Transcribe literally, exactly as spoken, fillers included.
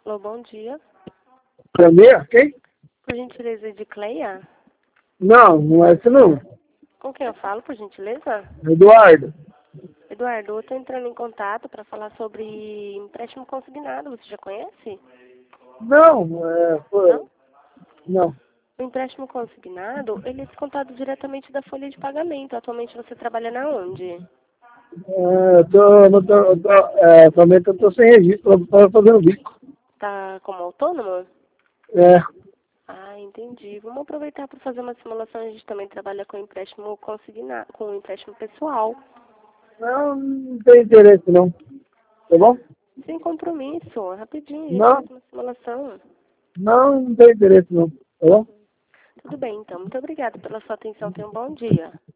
Alô, bom dia. Cleia? Quem? Por gentileza, de Cleia? Não, não é esse não. Com quem eu falo, por gentileza? Eduardo. Eduardo, eu estou entrando em contato para falar sobre empréstimo consignado. Você já conhece? Não, é, foi, Não? não. O empréstimo consignado, ele é descontado diretamente da folha de pagamento. Atualmente você trabalha na onde? É, eu tô, não tô, eu tô, é, atualmente eu tô sem registro, eu tô fazendo bico. Tá como autônomo? É, Ah, entendi. Vamos aproveitar para fazer uma simulação. A gente também trabalha com empréstimo consignado, com empréstimo pessoal. não, não tem interesse não, tá bom? Sem compromisso. Rapidinho, a gente Não, faz uma simulação. não, não tem interesse não, tá bom? Tudo bem, então. Muito obrigada pela sua atenção. Tenha um bom dia.